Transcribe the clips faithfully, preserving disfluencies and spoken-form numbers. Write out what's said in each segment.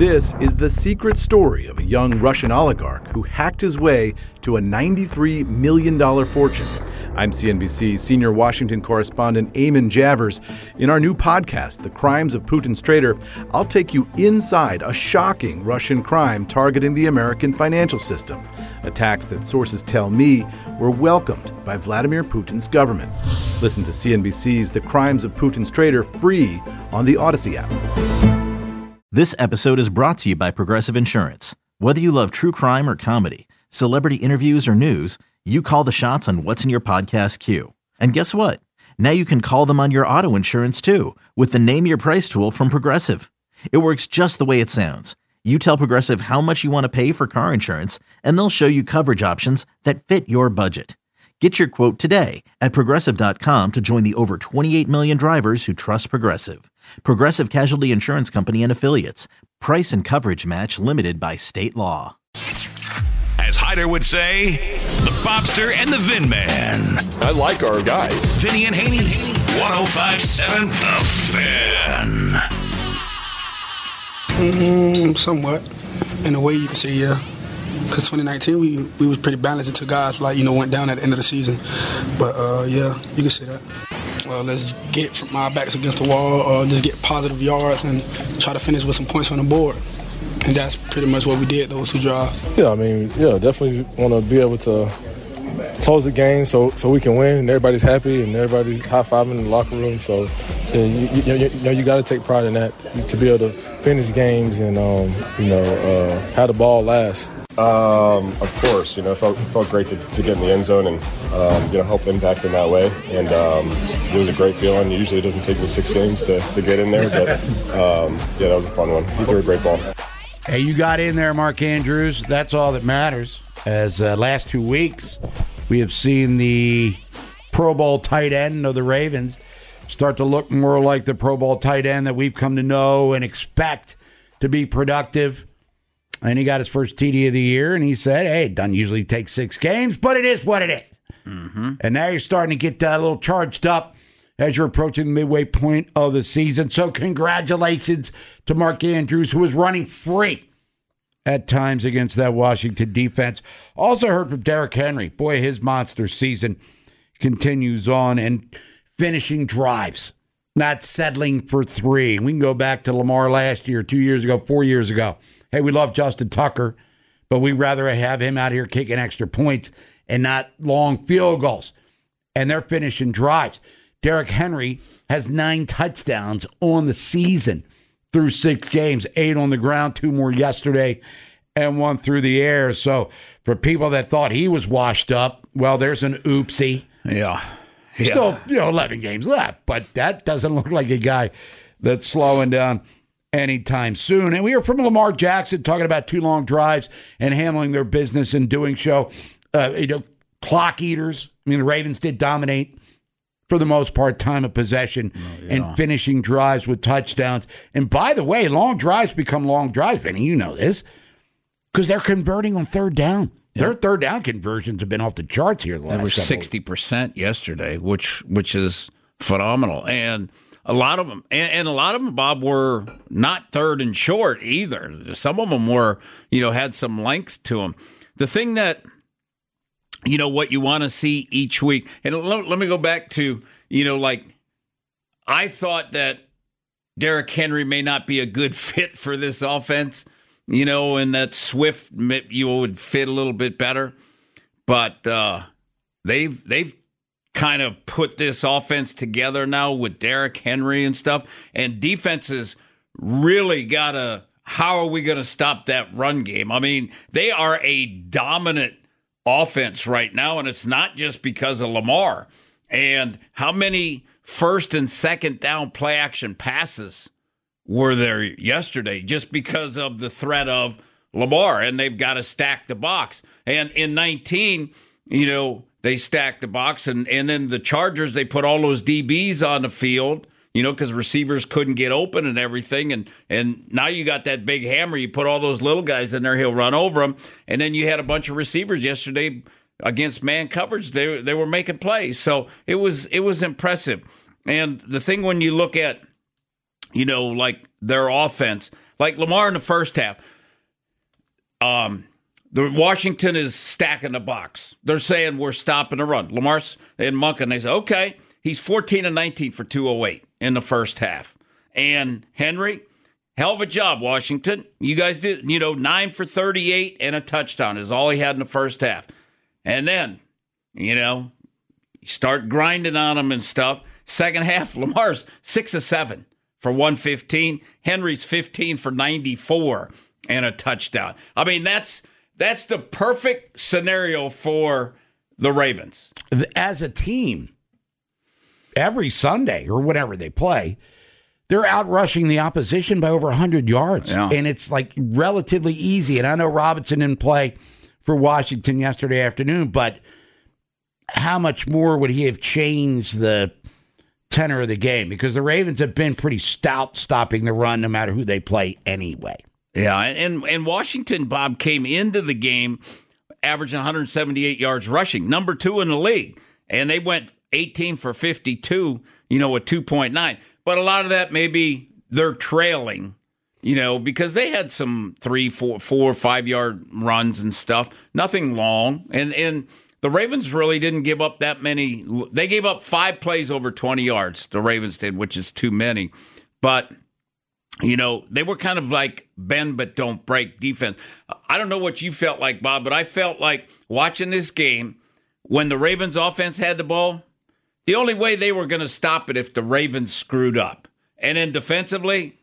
This is the secret story of a young Russian oligarch who hacked his way to a ninety-three million dollars fortune. I'm C N B C senior Washington correspondent Eamon Javers. In our new podcast, The Crimes of Putin's Traitor, I'll take you inside a shocking Russian crime targeting the American financial system. Attacks that sources tell me were welcomed by Vladimir Putin's government. Listen to C N B C's The Crimes of Putin's Traitor free on the Odyssey app. This episode is brought to you by Progressive Insurance. Whether you love true crime or comedy, celebrity interviews or news, you call the shots on what's in your podcast queue. And guess what? Now you can call them on your auto insurance too with the Name Your Price tool from Progressive. It works just the way it sounds. You tell Progressive how much you want to pay for car insurance, and they'll show you coverage options that fit your budget. Get your quote today at Progressive dot com to join the over twenty-eight million drivers who trust Progressive. Progressive Casualty Insurance Company and Affiliates. Price and coverage match limited by state law. As Hyder would say, the Bobster and the Vin Man. I like our guys. Vinny and Haney, one oh five point seven The Fan. Mm-hmm, somewhat. In a way, you can say, yeah. Because twenty nineteen, we we was pretty balanced until guys, like, you know, went down at the end of the season. But, uh, yeah, you can say that. Well, let's get from my backs against the wall, or just get positive yards and try to finish with some points on the board. And that's pretty much what we did those two drives. Yeah, I mean, yeah, definitely want to be able to close the game so so we can win and everybody's happy and everybody's high-fiving in the locker room. So, yeah, you, you, you, you know, you got to take pride in that, to be able to finish games and, um, you know, uh, have the ball last. Um, of course, you know, it felt, it felt great to, to get in the end zone and, um, you know, help impact in that way. And um, it was a great feeling. Usually it doesn't take me six games to, to get in there, but, um, yeah, that was a fun one. He threw a great ball. Hey, you got in there, Mark Andrews. That's all that matters. As uh, last two weeks, we have seen the Pro Bowl tight end of the Ravens start to look more like the Pro Bowl tight end that we've come to know and expect to be productive. And he got his first T D of the year, and he said, hey, it doesn't usually take six games, but it is what it is. Mm-hmm. And now you're starting to get uh, a little charged up as you're approaching the midway point of the season. So congratulations to Mark Andrews, who was running free at times against that Washington defense. Also heard from Derrick Henry. Boy, his monster season continues on and finishing drives, not settling for three. We can go back to Lamar last year, two years ago, four years ago. Hey, we love Justin Tucker, but we'd rather have him out here kicking extra points and not long field goals. And they're finishing drives. Derrick Henry has nine touchdowns on the season through six games, eight on the ground, two more yesterday, and one through the air. So for people that thought he was washed up, well, there's an oopsie. Yeah. yeah. Still, you know, eleven games left, but that doesn't look like a guy that's slowing down anytime soon. And we hear from Lamar Jackson talking about two long drives and handling their business and doing so. Uh, you know, clock eaters. I mean, the Ravens did dominate for the most part, time of possession, oh, yeah. and finishing drives with touchdowns. And by the way, long drives become long drives, Vinny. You know this, because they're converting on third down. Yeah. Their third down conversions have been off the charts here. The last they were sixty percent yesterday, which which is phenomenal. And a lot of them, and, and a lot of them, Bob, were not third and short either. Some of them were, you know, had some length to them. The thing that, you know, what you want to see each week, and let, let me go back to, you know, like, I thought that Derrick Henry may not be a good fit for this offense, you know, and that Swift you would fit a little bit better, but uh, they've they've kind of put this offense together now with Derrick Henry and stuff, and defenses really got to, how are we going to stop that run game? I mean, they are a dominant offense right now, and it's not just because of Lamar. And how many first and second down play action passes were there yesterday just because of the threat of Lamar? And they've got to stack the box. And in nineteen, you know, they stacked the box, and, and then the Chargers, they put all those D Bs on the field, you know, because receivers couldn't get open and everything. And and now you got that big hammer. You put all those little guys in there, he'll run over them. And then you had a bunch of receivers yesterday against man coverage. They they were making plays. So it was it was impressive. And the thing when you look at, you know, like their offense, like Lamar in the first half. Um, the Washington is stacking the box. They're saying we're stopping the run. Lamar's and Monken, they say, okay, he's fourteen and nineteen for two oh eight in the first half. And Henry, hell of a job, Washington. You guys did, you know, nine for thirty-eight and a touchdown is all he had in the first half. And then, you know, you start grinding on him and stuff. Second half, Lamar's six of seven for one fifteen. Henry's fifteen for ninety-four and a touchdown. I mean, that's that's the perfect scenario for the Ravens. As a team, every Sunday or whenever they play, they're out rushing the opposition by over one hundred yards. Yeah. And it's like relatively easy. And I know Robinson didn't play for Washington yesterday afternoon, but how much more would he have changed the tenor of the game? Because the Ravens have been pretty stout stopping the run no matter who they play anyway. Yeah, and, and Washington, Bob, came into the game averaging one hundred seventy-eight yards rushing, number two in the league. And they went eighteen for fifty-two, you know, with two point nine. But a lot of that maybe they're trailing, you know, because they had some three, four, four, five-yard runs and stuff. Nothing long. And and the Ravens really didn't give up that many. They gave up five plays over twenty yards, the Ravens did, which is too many. But, you know, they were kind of like bend but don't break defense. I don't know what you felt like, Bob, but I felt like watching this game, when the Ravens offense had the ball, the only way they were going to stop it if the Ravens screwed up. And then defensively,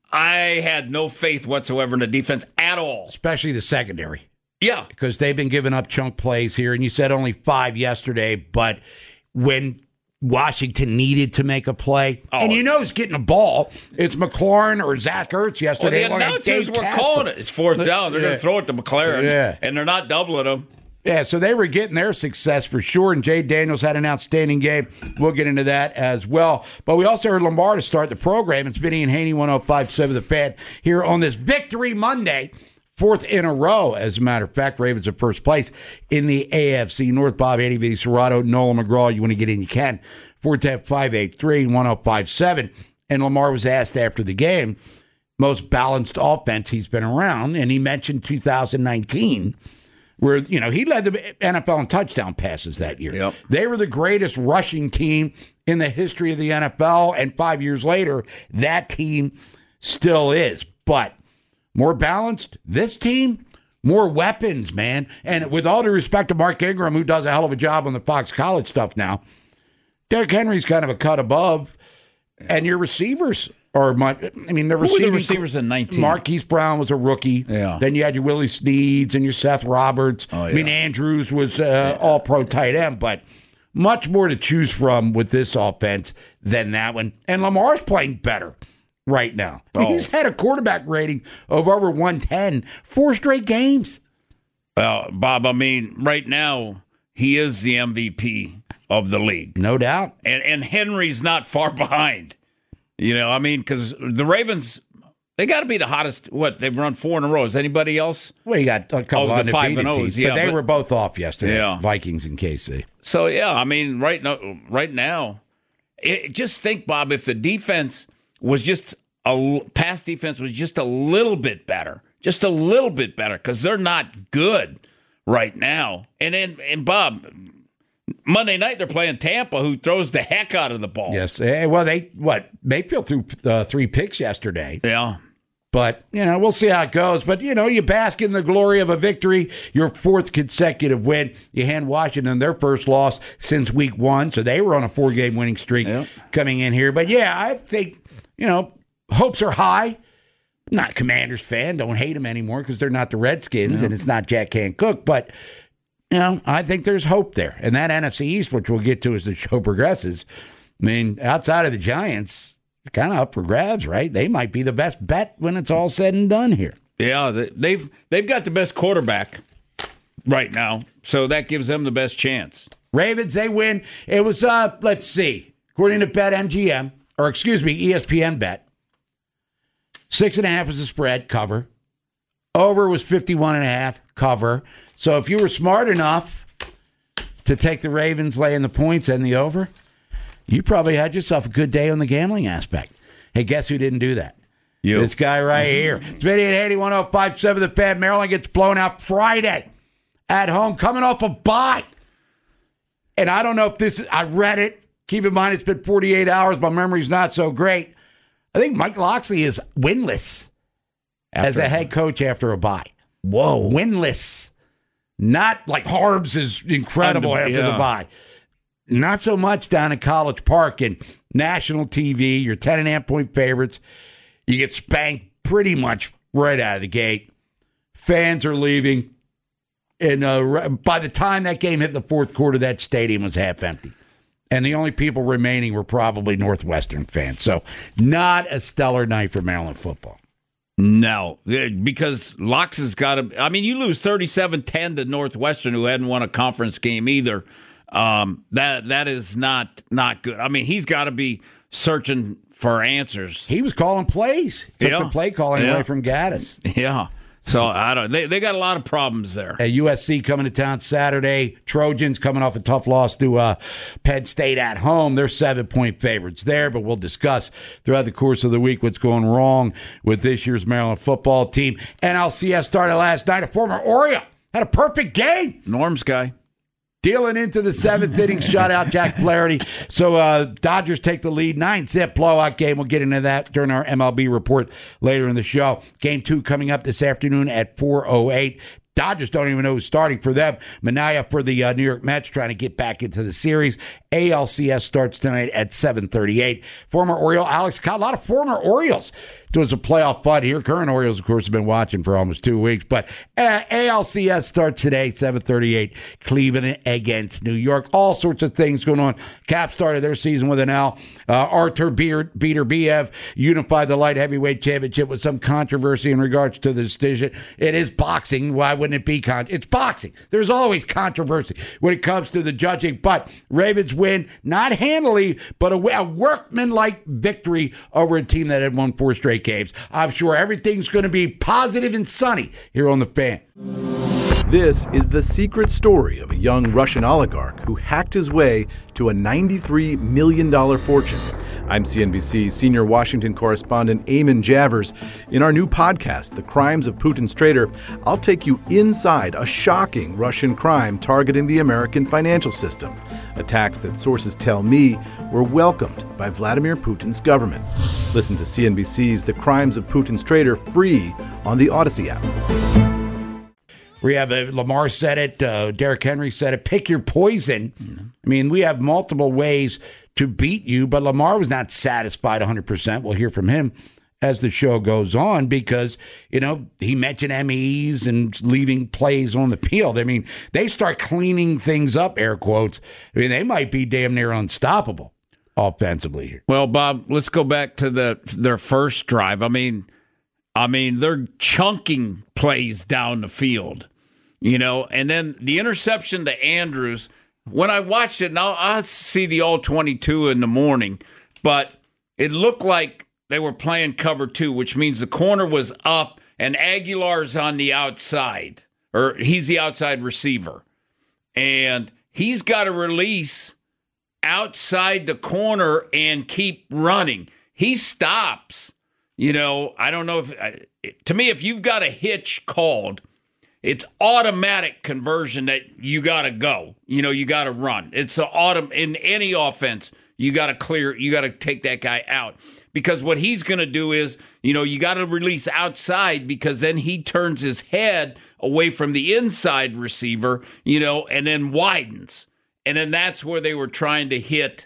I had no faith whatsoever in the defense at all. Especially the secondary. Yeah. Because they've been giving up chunk plays here, and you said only five yesterday, but when Washington needed to make a play, oh. and you know who's getting a ball, it's McLaurin or Zach Ertz yesterday. Well, the announcers were calling it. It's fourth down. They're yeah. going to throw it to McLaurin, yeah. and they're not doubling him. Yeah, so they were getting their success for sure, and Jay Daniels had an outstanding game. We'll get into that as well. But we also heard Lamar to start the program. It's Vinny and Haney, one oh five point seven The Fan, here on this Victory Monday, fourth in a row, as a matter of fact. Ravens in first place in the A F C North. Bob, Haney, Vinny Serrato, Nolan McGraw. You want to get in, you can. four tap five eight three, one oh five seven. And Lamar was asked after the game, most balanced offense he's been around, and he mentioned two thousand nineteen, where, you know, he led the N F L in touchdown passes that year. Yep. They were the greatest rushing team in the history of the N F L, and five years later, that team still is. But more balanced, this team, more weapons, man. And with all due respect to Mark Ingram, who does a hell of a job on the Fox College stuff now, Derrick Henry's kind of a cut above, and your receivers are much. I mean, the, Who receiving, were the receivers in nineteen? Marquise Brown was a rookie. Yeah. Then you had your Willie Sneads and your Seth Roberts. Oh, yeah. I mean, Andrews was uh, all pro tight end, but much more to choose from with this offense than that one. And Lamar's playing better right now. Oh. He's had a quarterback rating of over one ten, four straight games. Well, Bob, I mean, right now, he is the M V P of the league. No doubt. And and Henry's not far behind. You know, I mean, because the Ravens, they got to be the hottest. What, they've run four in a row. Is anybody else? Well, you got a couple oh, of the five undefeated and teams, O's, yeah, but they but, were both off yesterday, yeah. Vikings and K C. So, yeah, I mean, right now, right now it, just think, Bob, if the defense was just, a pass defense was just a little bit better, just a little bit better, because they're not good right now. And then, and Bob, Monday night they're playing Tampa, who throws the heck out of the ball. Yes. Well, they, what, Mayfield threw uh, three picks yesterday. Yeah. But, you know, we'll see how it goes. But, you know, you bask in the glory of a victory, your fourth consecutive win. You hand Washington their first loss since week one, so they were on a four-game winning streak yep. coming in here. But, yeah, I think, you know, hopes are high. I'm not a Commanders fan. Don't hate them anymore because they're not the Redskins, yep. and it's not Jack Can Cook. But, you know, I think there's hope there. And that N F C East, which we'll get to as the show progresses, I mean, outside of the Giants, it's kind of up for grabs, right? They might be the best bet when it's all said and done here. Yeah, they've they've got the best quarterback right now, so that gives them the best chance. Ravens, they win. It was, uh, let's see, according to BetMGM, or excuse me, E S P N Bet, six and a half was the spread, cover. Over was fifty-one and a half, cover. So if you were smart enough to take the Ravens laying the points and the over, you probably had yourself a good day on the gambling aspect. Hey, guess who didn't do that? You. This guy right here. It's Vinny and Haney, one oh five point seven The Fan. Maryland gets blown out Friday at home, coming off a bye. And I don't know if this is, I read it. Keep in mind, it's been forty-eight hours. My memory's not so great. I think Mike Locksley is winless after as a head coach after a bye. Whoa. Winless. Not like Harbs is incredible after yeah. the bye. Not so much down in College Park and national T V. You're ten and a half point favorites. You get spanked pretty much right out of the gate. Fans are leaving. And uh, by the time that game hit the fourth quarter, that stadium was half empty. And the only people remaining were probably Northwestern fans. So not a stellar night for Maryland football. No, because Locks has got to. I mean, you lose thirty-seven ten to Northwestern, who hadn't won a conference game either. Um, that that is not not good. I mean, he's got to be searching for answers. He was calling plays. Took yeah. some play calling yeah. away from Gaddis. Yeah. So I don't. They they got a lot of problems there. At U S C coming to town Saturday. Trojans coming off a tough loss to uh, Penn State at home. They're seven point favorites there, but we'll discuss throughout the course of the week what's going wrong with this year's Maryland football team. N L C S started last night. A former Oriole had a perfect game. Norm's guy. Dealing into the seventh inning shutout, Jack Flaherty. So uh, Dodgers take the lead. Nine-zip blowout game. We'll get into that during our M L B report later in the show. Game two coming up this afternoon at four oh eight. Dodgers don't even know who's starting for them. Minaya for the uh, New York Mets trying to get back into the series. A L C S starts tonight at seven thirty-eight. Former Oriole Alex Cobb. A lot of former Orioles doing some playoff fun here. Current Orioles, of course, have been watching for almost two weeks. But uh, A L C S starts today, seven thirty-eight. Cleveland against New York. All sorts of things going on. Cap started their season with an L. Uh, Artur Beterbiev unified the light heavyweight championship with some controversy in regards to the decision. It is boxing. Why wouldn't it be? Con- it's boxing. There's always controversy when it comes to the judging. But Ravens win, not handily, but a, a workmanlike victory over a team that had won four straight games. I'm sure everything's going to be positive and sunny here on The Fan. This is the secret story of a young Russian oligarch who hacked his way to a ninety-three million dollars fortune. I'm C N B C senior Washington correspondent Eamon Javers. In our new podcast, The Crimes of Putin's Traitor, I'll take you inside a shocking Russian crime targeting the American financial system. Attacks that sources tell me were welcomed by Vladimir Putin's government. Listen to C N B C's The Crimes of Putin's Traitor free on the Odyssey app. We have uh, Lamar said it, uh, Derrick Henry said it, pick your poison. Mm-hmm. I mean, we have multiple ways to beat you, but Lamar was not satisfied one hundred percent. We'll hear from him as the show goes on because, you know, he mentioned M Es and leaving plays on the field. I mean, they start cleaning things up, air quotes. I mean, they might be damn near unstoppable offensively here. Well, Bob, let's go back to the their first drive. I mean, I mean, they're chunking plays down the field. You know, and then the interception to Andrews, when I watched it, now I'll see the all twenty-two in the morning, but it looked like they were playing cover two, which means the corner was up and Aguilar's on the outside, or he's the outside receiver. And he's got to release outside the corner and keep running. He stops. You know, I don't know if, to me, if you've got a hitch called, it's automatic conversion that you got to go. You know, you got to run. It's an autom- in any offense, you got to clear, you got to take that guy out. Because what he's going to do is, you know, you got to release outside because then he turns his head away from the inside receiver, you know, and then widens. And then that's where they were trying to hit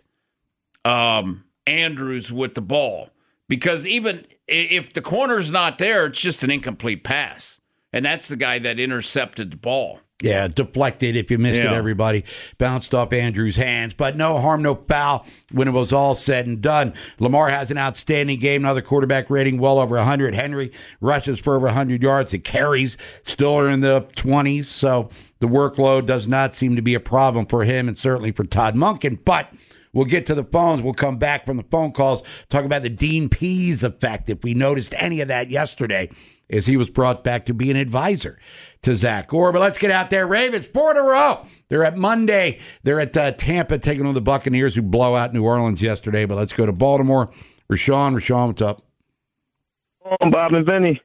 um, Andrews with the ball. Because even if the corner's not there, it's just an incomplete pass. And that's the guy that intercepted the ball. Yeah, deflected, if you missed yeah. it, everybody. Bounced off Andrews' hands. But no harm, no foul when it was all said and done. Lamar has an outstanding game. Another quarterback rating well over one hundred. Henry rushes for over one hundred yards. The carries still are in the twenties. So the workload does not seem to be a problem for him and certainly for Todd Monken. But we'll get to the phones. We'll come back from the phone calls, talk about the Dean Pease effect, if we noticed any of that yesterday, as he was brought back to be an advisor to Zach Gore. But let's get out there. Ravens, four in a row. They're at Monday. They're at uh, Tampa taking on the Buccaneers who blow out New Orleans yesterday. But let's go to Baltimore. Rashawn, Rashawn, what's up? on, Bob and Vinny?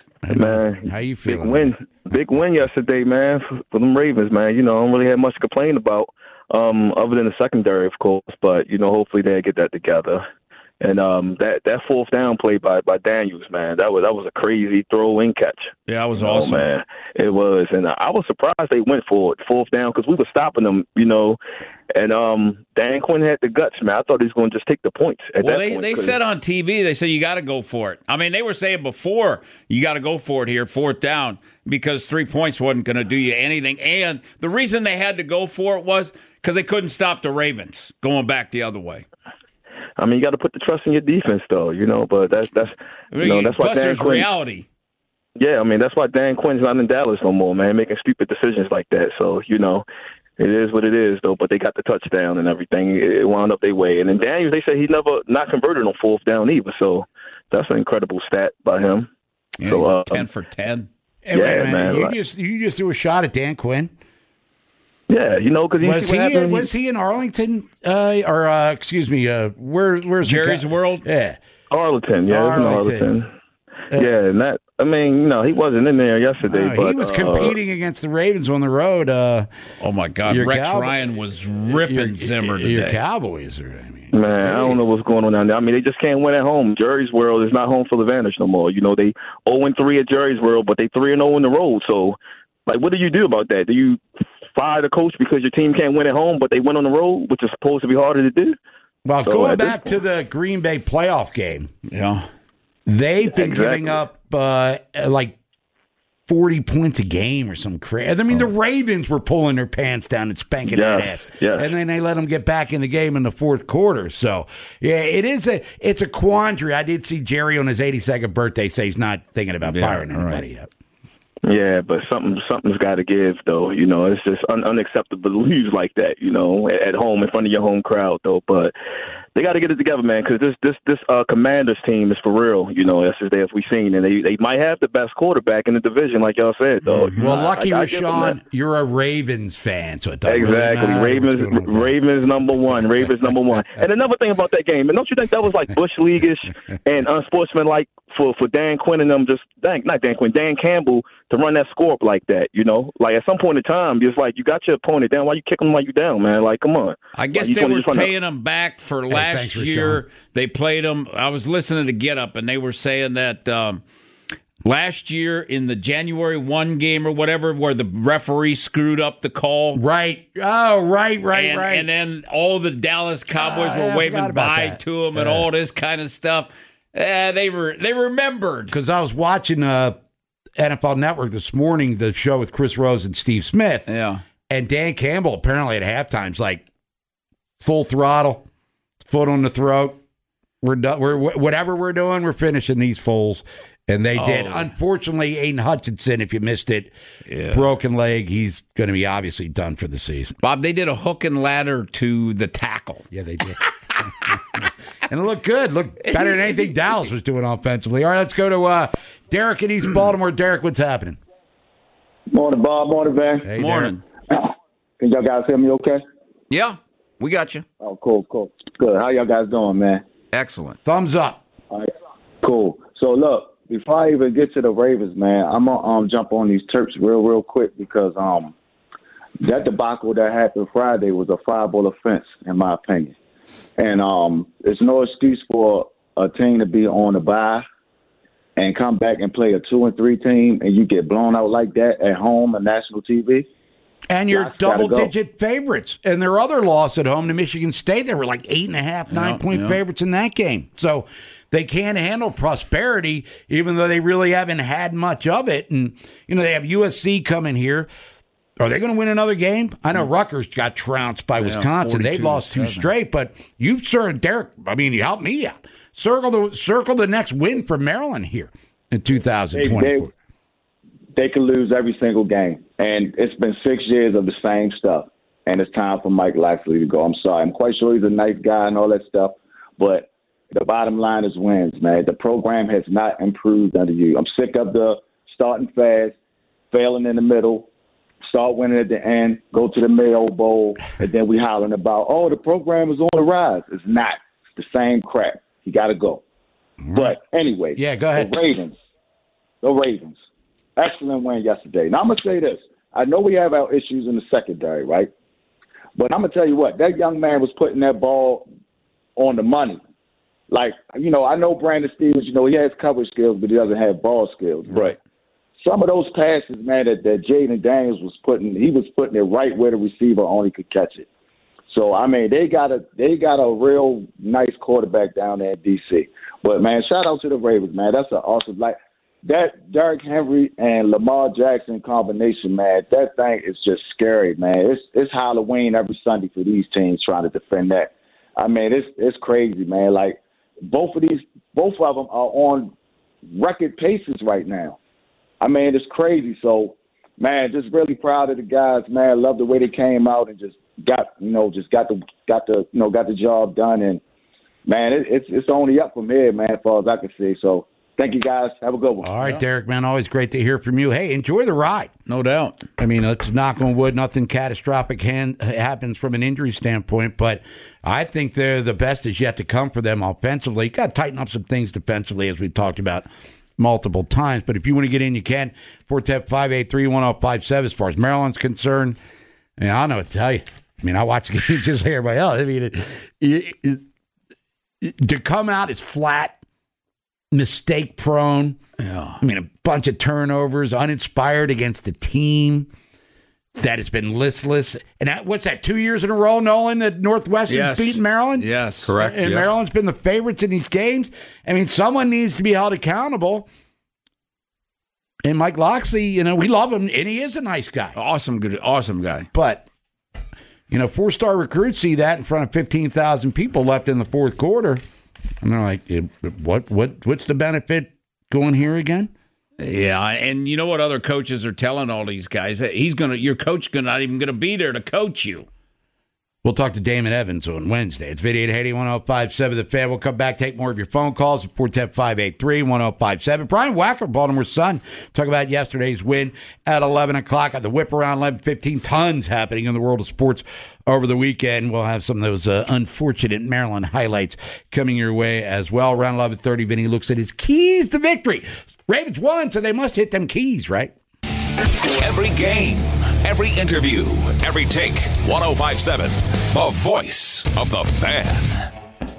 Man, how you feeling? Big win, big win yesterday, man, for, for them Ravens, man. You know, I don't really have much to complain about, um, other than the secondary, of course. But you know, hopefully they get that together. And um, that that fourth down play by, by Daniels, man, that was that was a crazy throw and catch. Yeah, that was oh, awesome, man. It was, and I was surprised they went for it, fourth down, because we were stopping them, you know. And um, Dan Quinn had the guts, man. I thought he was going to just take the points. At well, that they point, they said on T V, they said you got to go for it. I mean, they were saying before you got to go for it here, fourth down, because three points wasn't going to do you anything. And the reason they had to go for it was because they couldn't stop the Ravens going back the other way. I mean, you got to put the trust in your defense, though, you know. But that's that's you know that's why Plus, Dan there's Quinn. reality. Yeah, I mean that's why Dan Quinn's not in Dallas no more, man, making stupid decisions like that. So you know, it is what it is, though. But they got the touchdown and everything. It wound up their way. And then Daniels, they said he never not converted on fourth down either. So that's an incredible stat by him. Yeah, so uh, ten for ten. Hey, yeah, man, man. You Like, just you just threw a shot at Dan Quinn. yeah, you know, because Was he uh, was he in Arlington uh, or uh, excuse me? Uh, where where's Jerry's the, World? Yeah, Arlington. Yeah, Arlington. Arlington. Arlington. Yeah, and that. I mean, you know, he wasn't in there yesterday, uh, but he was uh, competing against the Ravens on the road. Uh, Oh my God, Your Rex Cowboy- Ryan was ripping your, Zimmer your today. Cowboys are. I mean, Man, I don't know what's going on down there. I mean, they just can't win at home. Jerry's World is not home field advantage no more. You know, they oh and three at Jerry's World, but they three and oh on the road. So, like, what do you do about that? Do you fire the coach because your team can't win at home, but they win on the road, which is supposed to be harder to do? Well, So, going at this back to the Green Bay playoff game, Yeah. they've been Exactly. giving up uh, like forty points a game or some crazy. I mean, the Ravens were pulling their pants down and spanking Yeah, that ass, yeah. and then they let them get back in the game in the fourth quarter. So, yeah, it is a it's a quandary. I did see Jerry on his eighty-second birthday say he's not thinking about Yeah, firing anybody right. yet. Yeah, but something something's got to give, though. You know, it's just un- unacceptable to lose like that. You know, at home in front of your home crowd, though. But they got to get it together, man, because this this this uh, Commanders team is for real. You know, that's just as we've seen, and they they might have the best quarterback in the division, like y'all said, though. Mm-hmm. Well, I- lucky I- I give them Rashawn, that. you're a Ravens fan, so it doesn't Exactly. really matter Ravens what's going on with that. Ravens number one. Ravens number one. And another thing about that game, and don't you think that was like Bush League-ish and unsportsmanlike for, for Dan Quinn and them, just, dang, not Dan Quinn, Dan Campbell to run that score up like that, you know? Like at some point in time, it's like you got your opponent down. Why you kick them while you down, man? Like, come on. I guess Like, you they gonna were just run paying up- them back for Hey, last thanks, year. Rashawn. They played them. I was listening to Get Up, and they were saying that um, last year in the January first game or whatever, where the referee screwed up the call. Right. Oh, right, right, and, right. and then all the Dallas Cowboys Ah, yeah, were I waving forgot about bye that. to him and Yeah. all this kind of stuff. Eh, they were they remembered. Because I was watching uh, N F L Network this morning, the show with Chris Rose and Steve Smith. Yeah. And Dan Campbell apparently at halftime's like full throttle, foot on the throat. We're done. We're whatever we're doing, we're finishing these fools. And they did. Oh. Unfortunately, Aiden Hutchinson, if you missed it, Yeah. broken leg. He's going to be obviously done for the season. Bob, they did a hook and ladder to the tackle. Yeah, they did. And it looked good. Looked better than anything Dallas was doing offensively. All right, let's go to uh, Derek in East Baltimore. Derek, what's happening? Morning, Bob. Morning, Van. Hey, Morning. Can y'all guys hear me okay? Yeah, we got you. Oh, cool, cool. Good. How y'all guys doing, man? Excellent. Thumbs up. All right. Cool. So, look, before I even get to the Ravens, man, I'm going to um, jump on these Terps real, real quick because um, that debacle that happened Friday was a fireable offense, in my opinion. And um, there's no excuse for a team to be on a bye and come back and play a two and three team, and you get blown out like that at home on national T V. And you're Gosh, gotta go. double-digit favorites. And their other loss at home to Michigan State, they were like eight and a half, nine-point yeah. favorites in that game. So they can't handle prosperity, even though they really haven't had much of it. And, you know, they have U S C coming here. Are they going to win another game? I know Rutgers got trounced by Wisconsin. They've forty-two to lost two seven. straight, but you, sir, Derek, I mean, you helped me out. Circle the circle the next win for Maryland here in two thousand They, twenty-four. they, they could lose every single game. And it's been six years of the same stuff. And it's time for Mike Laxley to go. I'm sorry. I'm quite sure he's a nice guy and all that stuff. But the bottom line is wins, man. The program has not improved under you. I'm sick of the starting fast, failing in the middle, start winning at the end, go to the Mayo Bowl, and then we hollering about, oh, the program is on the rise. It's not. It's the same crap. You got to go. But anyway, yeah, go ahead. The Ravens, the Ravens, excellent win yesterday. Now I'm gonna say this: I know we have our issues in the secondary, right? But I'm gonna tell you what, that young man was putting that ball on the money. Like, you know, I know Brandon Stevens, you know, he has coverage skills, but he doesn't have ball skills. Right. Some of those passes, man, that, that Jaden Daniels was putting, he was putting it right where the receiver only could catch it. So, I mean, they got a they got a real nice quarterback down there in D C. But, man, shout out to the Ravens, man. That's an awesome, like, that Derrick Henry and Lamar Jackson combination, man, that thing is just scary, man. It's it's Halloween every Sunday for these teams trying to defend that. I mean, it's it's crazy, man. Like, both of these, both of them are on record paces right now. I mean, it's crazy. So, man, just really proud of the guys, man. Love the way they came out and just got, you know, just got the got the you know got the job done. And man, it, it's it's only up from here, man, as far as I can see. So, thank you, guys. Have a good one. All right, yeah. Derek, man, always great to hear from you. Hey, enjoy the ride. No doubt. I mean, let's knock on wood. Nothing catastrophic hand, happens from an injury standpoint, but I think they're the best is yet to come for them offensively. You got to tighten up some things defensively, as we've talked about multiple times. But if you want to get in, you can. four one zero, five eight three, one zero five seven as far as Maryland's concerned. I mean, I don't know what to tell you. I mean, I watch the games just like everybody else. I mean, it, it, it, it, to come out as flat, mistake prone. Yeah. I mean, a bunch of turnovers, uninspired against a team that has been listless. And that, what's that, two years in a row, Nolan, that Northwestern's yes. beaten Maryland? Yes. Correct. And yeah. Maryland's been the favorites in these games. I mean, someone needs to be held accountable. And Mike Locksley, you know, we love him, and he is a nice guy. Awesome, good, awesome guy. But, you know, four-star recruits see that in front of fifteen thousand people left in the fourth quarter. And they're like, what, what, what's the benefit going here again? Yeah, and you know what other coaches are telling all these guys? He's gonna, your coach is not even going to be there to coach you. We'll talk to Damon Evans on Wednesday. It's Video eight one zero five seven The Fan. We'll come back, take more of your phone calls at four one zero, five eight three, one zero five seven. Brian Wacker, Baltimore Sun, talk about yesterday's win at eleven o'clock at the whip around eleven fifteen. Tons happening in the world of sports over the weekend. We'll have some of those uh, unfortunate Maryland highlights coming your way as well. Around eleven thirty, Vinny looks at his keys to victory. Ravens won, so they must hit them keys, right? Every game, every interview, every take. one oh five point seven, the voice of the Fan.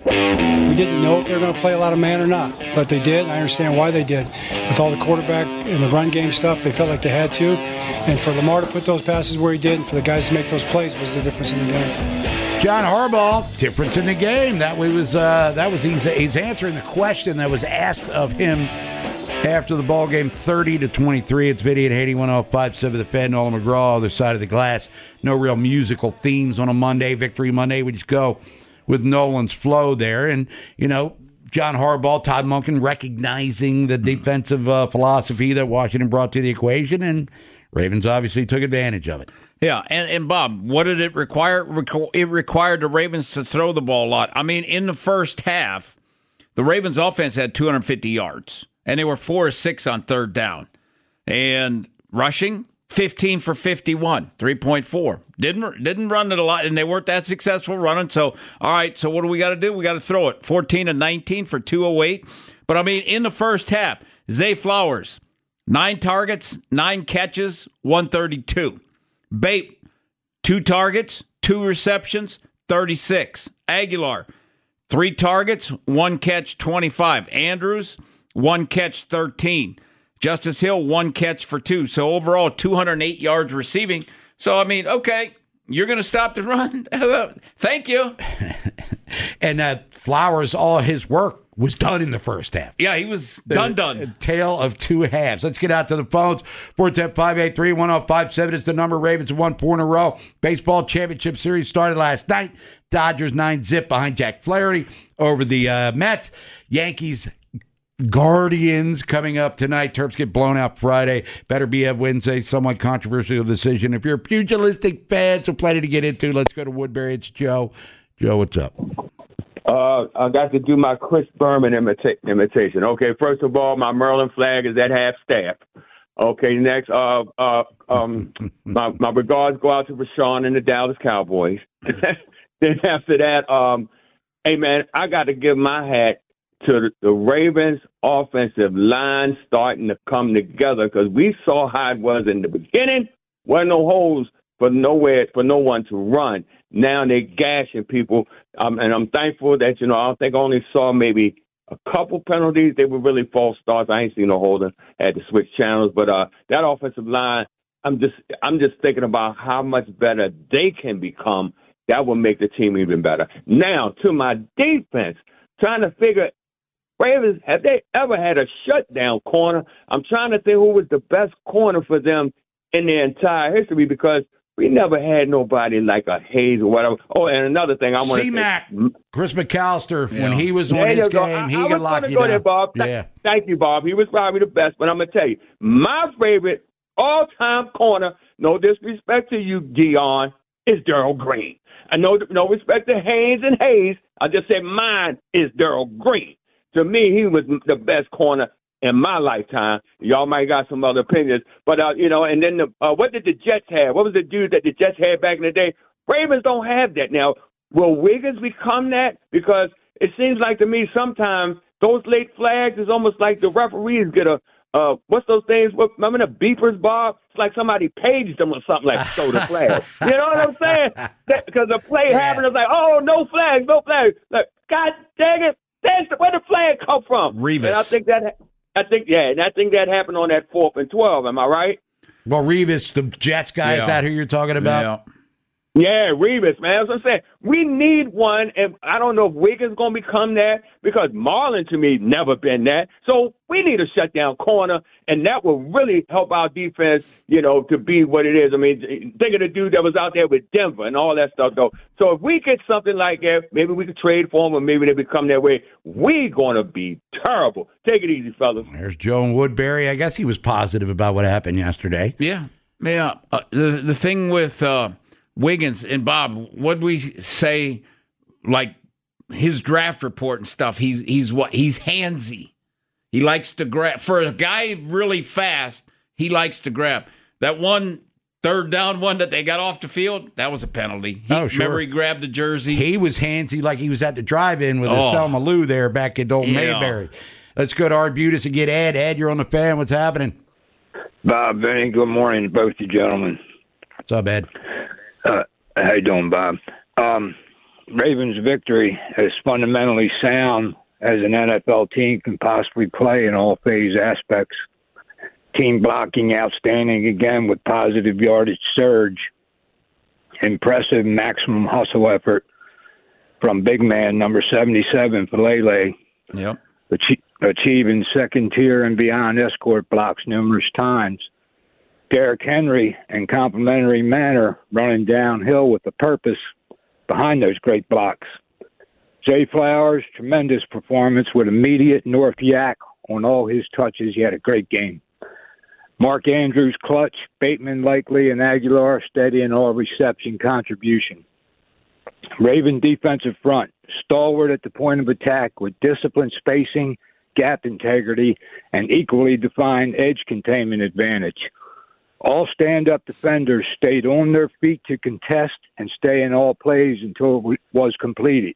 We didn't know if they were going to play a lot of man or not, but they did. I understand why they did. With all the quarterback and the run game stuff, they felt like they had to. And for Lamar to put those passes where he did and for the guys to make those plays was the difference in the game. John Harbaugh, difference in the game. That was uh, that was he's, he's answering the question that was asked of him after the ball game, thirty to twenty-three. It's Video at eighty one oh five seven The Fan. Nolan McGraw, other side of the glass. No real musical themes on a Monday, Victory Monday. We just go with Nolan's flow there. And, you know, John Harbaugh, Todd Monken recognizing the defensive uh, philosophy that Washington brought to the equation, and Ravens obviously took advantage of it. Yeah, and, and Bob, what did it require? It required the Ravens to throw the ball a lot. I mean, in the first half, the Ravens offense had two hundred fifty yards, and they were four or six on third down. And rushing, fifteen for fifty-one, three point four. Didn't didn't run it a lot, and they weren't that successful running. So, all right, so what do we got to do? We got to throw it. fourteen to nineteen for two oh eight. But, I mean, in the first half, Zay Flowers, nine targets, nine catches, one thirty-two. Bate, two targets, two receptions, thirty-six. Aguilar, three targets, one catch, twenty-five. Andrews, one catch, thirteen. Justice Hill, one catch for two. So overall, two hundred eight yards receiving. So, I mean, okay, you're going to stop the run? Thank you. And uh, Flowers, all his work was done in the first half. Yeah, he was done, done. A tale of two halves. Let's get out to the phones. four one zero, five eight three, one zero five seven is the number. Ravens won four in a row. Baseball championship series started last night. Dodgers nine zip behind Jack Flaherty over the uh, Mets. Yankees Guardians coming up tonight. Terps get blown out Friday. Better be a Wednesday. Somewhat controversial decision. If you're a pugilistic fan, so plenty to get into. Let's go to Woodbury. It's Joe. Joe, what's up? Uh, I got to do my Chris Berman imita- imitation. Okay, first of all, my Maryland flag is at half staff. Okay, next, uh, uh, um, my, my regards go out to Rashawn and the Dallas Cowboys. Then after that, um, hey, man, I got to give my hat to the, the Ravens offensive line starting to come together, because we saw how it was in the beginning. Wasn't no holes for nowhere for no one to run. Now they're gashing people, um, and I'm thankful that, you know, I don't think I only saw maybe a couple penalties. They were really false starts. I ain't seen no holding. Had to switch channels, but uh, that offensive line, I'm just I'm just thinking about how much better they can become. That will make the team even better. Now to my defense, trying to figure. Ravens, have they ever had a shutdown corner? I'm trying to think who was the best corner for them in their entire history, because we never had nobody like a Hayes or whatever. Oh, and another thing I want to C-Mac, say. Chris McAllister, Yeah. when he was There on his you go. game, I, he I could was lock gonna you go down. there, Bob. Th- Yeah. Thank you, Bob. He was probably the best, but I'm going to tell you, my favorite all-time corner, no disrespect to you, Dion, is Darryl Green. I know no respect to Haynes and Hayes. I just said mine is Darryl Green. To me, he was the best corner in my lifetime. Y'all might got some other opinions, but uh, you know. And then the uh, what did the Jets have? What was the dude that the Jets had back in the day? Ravens don't have that now. Will Wiggins become that? Because it seems like to me sometimes those late flags is almost like the referees get a uh, what's those things? What, remember the beepers, Bob? It's like somebody paged them or something, like show the flag. You know what I'm saying? Because the play happened, it's like, oh, no flags, no flags. Like, God dang it. That's the, where the flag come from? Revis. And I think that, I think, yeah, and I think that happened on that fourth and twelve. Am I right? Well, Revis, the Jets guy, Yeah. is that who you're talking about? Yeah. Yeah, Revis, man. That's what I'm saying. We need one, and I don't know if Wiggins going to become that, because Marlon, to me, never been that. So we need a shutdown corner, and that will really help our defense, you know, to be what it is. I mean, think of the dude that was out there with Denver and all that stuff, though. So if we get something like that, maybe we could trade for them, or maybe they become that way. We're going to be terrible. Take it easy, fellas. There's Joe Woodbury. I guess he was positive about what happened yesterday. Yeah. Yeah. Uh, the, the thing with uh, Wiggins and Bob, what we say, like his draft report and stuff, he's he's what he's handsy. He likes to grab. For a guy really fast, he likes to grab. That one third down one that they got off the field, that was a penalty. He, Oh, sure. Remember he grabbed the jersey? He was handsy like he was at the drive-in with his Oh. Thelma Lou there back at Old Yeah. Mayberry. Let's go to Arbutus and get Ed. Ed, you're on the fan. What's happening? Bob, Vinny, good morning to both you gentlemen. What's up, Ed? Uh, how you doing, Bob? Um, Ravens' victory is fundamentally sound as an N F L team can possibly play in all phase aspects. Team blocking outstanding again with positive yardage surge. Impressive maximum hustle effort from big man number seventy-seven, Falele. Yep. Achie- achieving second tier and beyond escort blocks numerous times. Derrick Henry in complimentary manner running downhill with a purpose behind those great blocks. Zay Flowers, tremendous performance with immediate North Yak on all his touches. He had a great game. Mark Andrews clutch, Bateman likely, and Aguilar steady in all reception contribution. Raven defensive front, stalwart at the point of attack with disciplined spacing, gap integrity, and equally defined edge containment advantage. All stand-up defenders stayed on their feet to contest and stay in all plays until it was completed.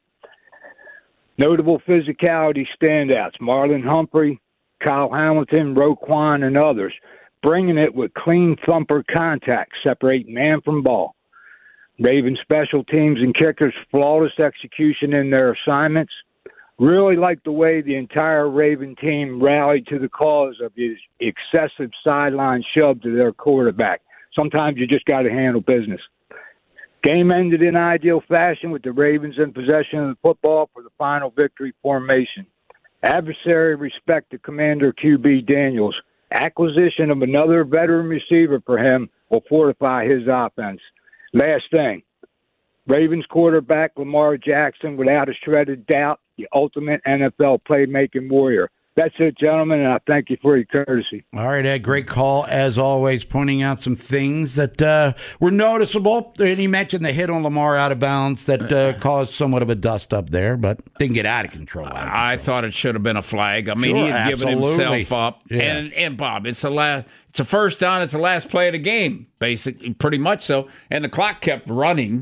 Notable physicality standouts, Marlon Humphrey, Kyle Hamilton, Roquan, and others, bringing it with clean thumper contact, separating man from ball. Raven special teams and kickers, flawless execution in their assignments. Really like the way the entire Raven team rallied to the cause of his excessive sideline shove to their quarterback. Sometimes you just got to handle business. Game ended in ideal fashion with the Ravens in possession of the football for the final victory formation. Adversary respect to Commander Q B Daniels. Acquisition of another veteran receiver for him will fortify his offense. Last thing, Ravens quarterback Lamar Jackson, without a shred of doubt, the ultimate N F L playmaking warrior. That's it, gentlemen, and I thank you for your courtesy. All right, Ed, great call, as always, pointing out some things that uh, were noticeable. And he mentioned the hit on Lamar out of bounds that uh, caused somewhat of a dust-up there, but didn't get out of control. Out of control. I thought it should have been a flag. I mean, Sure, he had absolutely. given himself up. Yeah. And, and, Bob, it's the last, it's a first down. It's the last play of the game, basically, pretty much so. And the clock kept running.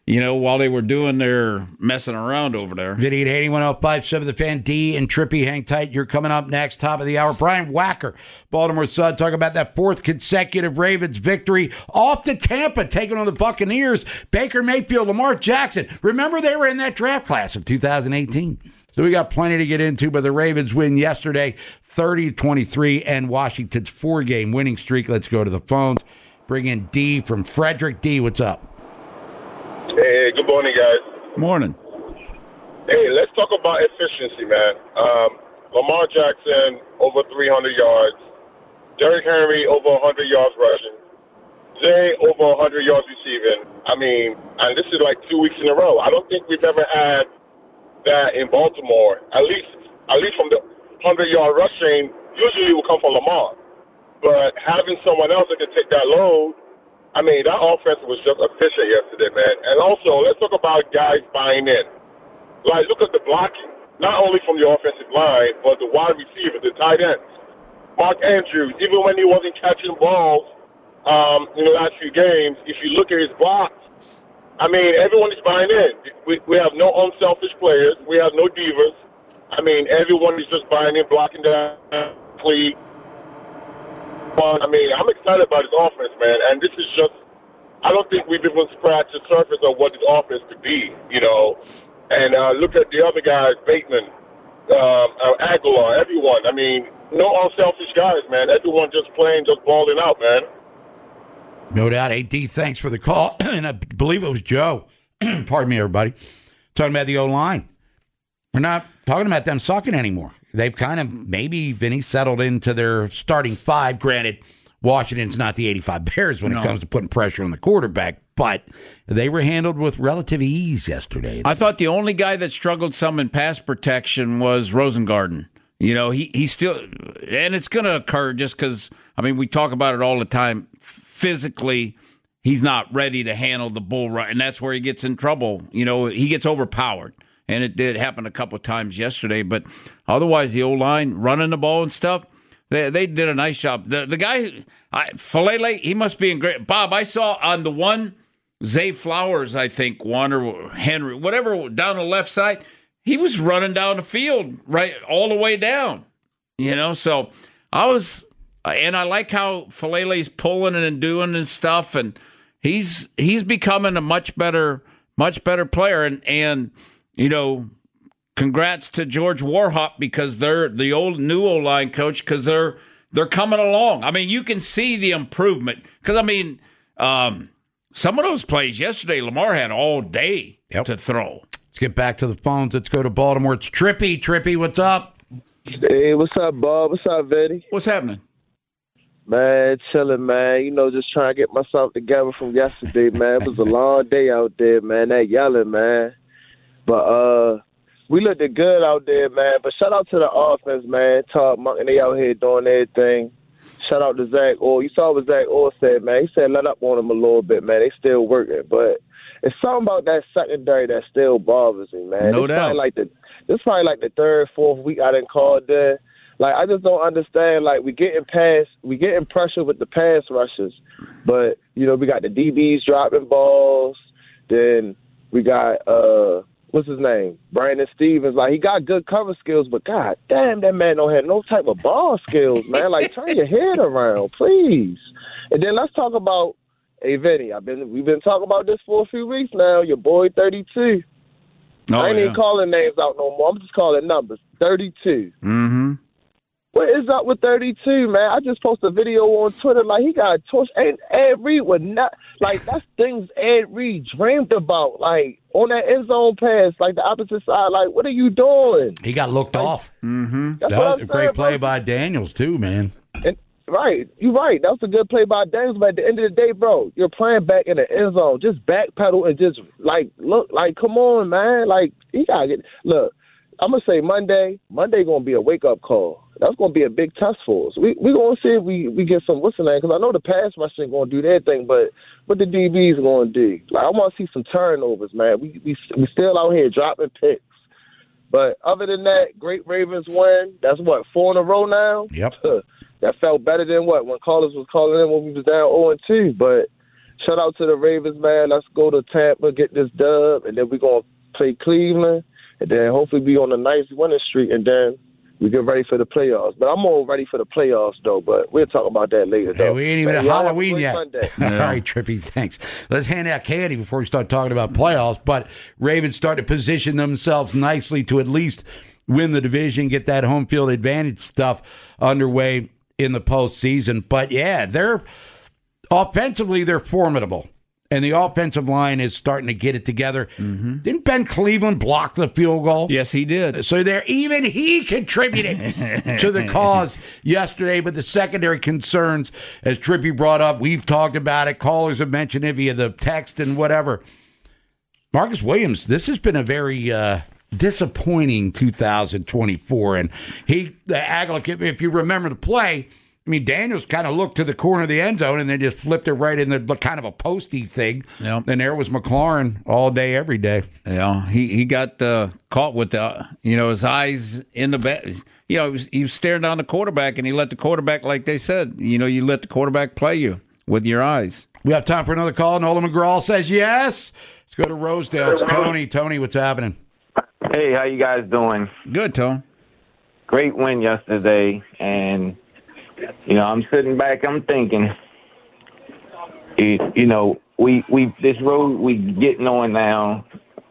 you know, while they were doing their messing around over there. Vinny at eighty-one oh five seven The Fan. D and Trippy, hang tight. You're coming up next, top of the hour. Brian Wacker, Baltimore Sun, talking about that fourth consecutive Ravens victory. Off to Tampa, taking on the Buccaneers. Baker Mayfield, Lamar Jackson. Remember, they were in that draft class of two thousand eighteen. So we got plenty to get into, but the Ravens win yesterday, thirty to twenty-three, and Washington's four-game winning streak. Let's go to the phones. Bring in D from Frederick. D, what's up? Hey, good morning, guys. Morning. Hey, let's talk about efficiency, man. Um, Lamar Jackson, over three hundred yards. Derrick Henry, over one hundred yards rushing. Zay, over one hundred yards receiving. I mean, and this is like two weeks in a row. I don't think we've ever had that in Baltimore. At least, at least from the hundred-yard rushing, usually will come from Lamar. But having someone else that can take that load, I mean, that offense was just efficient yesterday, man. And also, let's talk about guys buying in. Like, look at the blocking, not only from the offensive line, but the wide receivers, the tight ends. Mark Andrews, even when he wasn't catching balls um, in the last few games, if you look at his blocks, I mean, everyone is buying in. We, we have no unselfish players. We have no divas. I mean, everyone is just buying in, blocking down, plea. I mean, I'm excited about his offense, man. And this is just, I don't think we've even scratched the surface of what this offense could be, you know. And uh, look at the other guys, Bateman, um, uh, Aguilar, everyone. I mean, no unselfish guys, man. Everyone just playing, just balling out, man. No doubt. A D, thanks for the call. And I believe it was Joe. Pardon me, everybody. Talking about the O-line. We're not talking about them sucking anymore. They've kind of maybe, Vinny, settled into their starting five. Granted, Washington's not the eighty-five Bears when no. it comes to putting pressure on the quarterback, but they were handled with relative ease yesterday. It's, I thought the only guy that struggled some in pass protection was Rosengarten. You know, he, he still, and it's going to occur just because, I mean, we talk about it all the time. Physically, he's not ready to handle the bull run, and that's where he gets in trouble. You know, he gets overpowered, and it did happen a couple of times yesterday. But otherwise, the O-line running the ball and stuff, they they did a nice job. The the guy, I, Falele, he must be in great. Bob, I saw on the one, Zay Flowers, I think, one or Henry, whatever, down the left side, he was running down the field right all the way down. You know, so I was. And I like how Falele's pulling and doing and stuff, and he's he's becoming a much better much better player. And and you know, congrats to George Warhop because they're the old new O-line coach because they're they're coming along. I mean, you can see the improvement because I mean, um, some of those plays yesterday, Lamar had all day yep. to throw. Let's get back to the phones. Let's go to Baltimore. It's Trippy. Trippy, what's up? Hey, what's up, Bob? What's up, Vinny? What's happening? Man, chilling, man. You know, just trying to get myself together from yesterday, man. It was a long day out there, man. That yelling, man. But uh, we looked good out there, man. But shout out to the offense, man. Todd Monk, and they out here doing everything. Shout out to Zach Orr. You saw what Zach Orr said, man. He said let up on them a little bit, man. They still working. But it's something about that secondary that still bothers me, man. No this doubt. Probably like the, this is probably like the third, fourth week I done called there. Like, I just don't understand. Like, we getting past, we getting pressure with the pass rushes, but you know we got the D Bs dropping balls. Then we got uh, what's his name, Brandon Stevens. Like, he got good cover skills, but god damn, that man don't have no type of ball skills, man. Like, turn your head around, please. And then let's talk about, hey Vinny, I've been we've been talking about this for a few weeks now. Your boy thirty-two. Oh, I ain't yeah. even calling names out no more. I'm just calling numbers. thirty-two. Mm-hmm. What is up with thirty-two, man? I just posted a video on Twitter. Like, he got a torch. And Ed Reed would not, like, that's things Ed Reed dreamed about. Like, on that end zone pass, like, the opposite side. Like, what are you doing? He got looked like, off. Mm-hmm. That was a great play by Daniels, too, man. And, right. You're right. That was a good play by Daniels. But at the end of the day, bro, you're playing back in the end zone. Just backpedal and just, like, look. Like, come on, man. Like, he got to get, look. I'm going to say Monday. Monday going to be a wake-up call. That's going to be a big test for us. We're we going to see if we, we get some, what's the name? Because I know the pass rushing going to do their thing, but what the D Bs going to do? Like, I want to see some turnovers, man. We, we we still out here dropping picks. But other than that, great Ravens win. That's, what, four in a row now? Yep. That felt better than what? When Carlos was calling in when we was down oh and two. But shout out to the Ravens, man. Let's go to Tampa, get this dub, and then we're going to play Cleveland, and then hopefully be on a nice winning streak, and then we get ready for the playoffs. But I'm more ready for the playoffs, though, but we'll talk about that later, though. Hey, we ain't even at y'all Halloween yet. Yeah. All right, Trippy, thanks. Let's hand out candy before we start talking about playoffs. But Ravens start to position themselves nicely to at least win the division, get that home field advantage stuff underway in the postseason. But, yeah, they're offensively, they're formidable. And the offensive line is starting to get it together. Mm-hmm. Didn't Ben Cleveland block the field goal? Yes, he did. So there, even he contributed to the cause yesterday. But the secondary concerns, as Trippy brought up, we've talked about it. Callers have mentioned it via the text and whatever. Marcus Williams, this has been a very uh, disappointing two thousand twenty-four. And he, the Aguilar, if you remember the play, I mean, Daniels kind of looked to the corner of the end zone and then just flipped it right in the kind of a posty thing. Yep. And there was McLaurin all day, every day. Yeah, he he got uh, caught with the, you know, his eyes in the back. You know, he was, he was staring down the quarterback, and he let the quarterback, like they said, you know, you let the quarterback play you with your eyes. We have time for another call. Nolan McGraw says yes. Let's go to Rosedale. It's Tony. Tony, what's happening? Hey, how you guys doing? Good, Tony. Great win yesterday, and you know, I'm sitting back, I'm thinking, it, you know, we we this road we getting on now,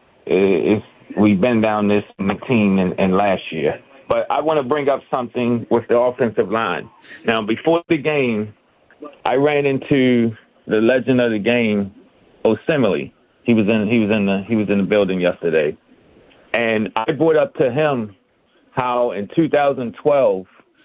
is we've been down this team and, and last year. But I want to bring up something with the offensive line. Now, before the game, I ran into the legend of the game, Osemele. He was in he was in the he was in the building yesterday, and I brought up to him how in two thousand twelve.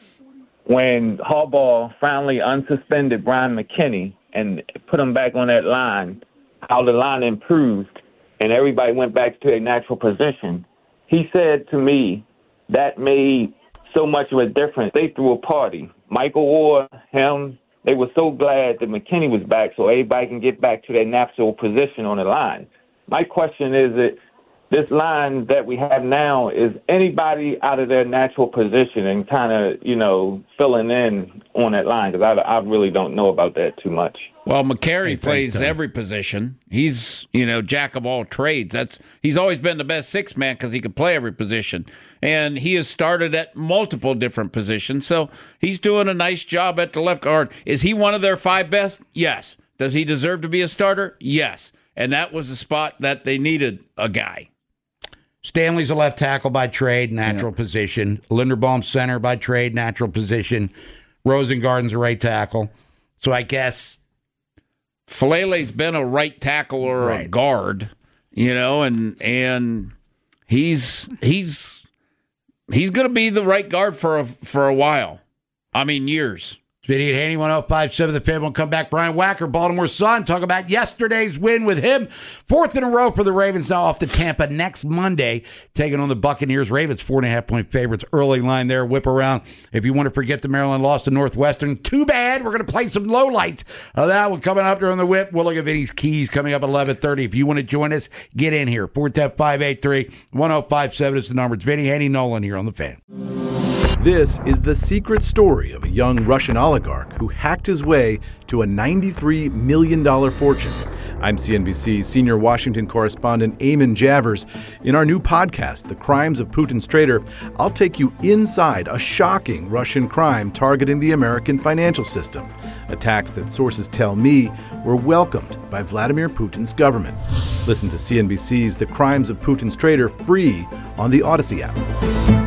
When Harbaugh finally unsuspended Brian McKinney and put him back on that line, how the line improved and everybody went back to their natural position. He said to me that made so much of a difference. They threw a party. Michael Orr, him, they were so glad that McKinney was back so everybody can get back to their natural position on the line. My question is that this line that we have now, is anybody out of their natural position and kind of, you know, filling in on that line? Because I, I really don't know about that too much. Well, McCary hey, plays thanks, every position. He's, you know, jack of all trades. That's He's always been the best six man because he can play every position. And he has started at multiple different positions. So he's doing a nice job at the left guard. Is he one of their five best? Yes. Does he deserve to be a starter? Yes. And that was the spot that they needed a guy. Stanley's a left tackle by trade, natural yeah. position. Linderbaum center by trade, natural position. Rosengarten's a right tackle. So I guess Falele's been a right tackle or right. a guard, you know, and and he's he's he's going to be the right guard for a for a while. I mean, years. Vinny and Haney, one oh five point seven The Fan. We'll come back. Brian Wacker, Baltimore Sun, talk about yesterday's win with him. Fourth in a row for the Ravens, now off to Tampa next Monday, taking on the Buccaneers. Ravens, four and a half point favorites. Early line there, whip around. If you want to forget the Maryland loss to Northwestern, too bad. We're going to play some lowlights of that one coming up during the whip. We'll look at Vinny's keys coming up at eleven thirty. If you want to join us, get in here. four one zero, five eight three, one oh five seven is the number. It's Vinny, Haney, Nolan here on The Fan. This is the secret story of a young Russian oligarch who hacked his way to a ninety-three million dollars fortune. I'm C N B C senior Washington correspondent Eamon Javers. In our new podcast, The Crimes of Putin's Traitor, I'll take you inside a shocking Russian crime targeting the American financial system. Attacks that sources tell me were welcomed by Vladimir Putin's government. Listen to C N B C's The Crimes of Putin's Traitor free on the Odyssey app.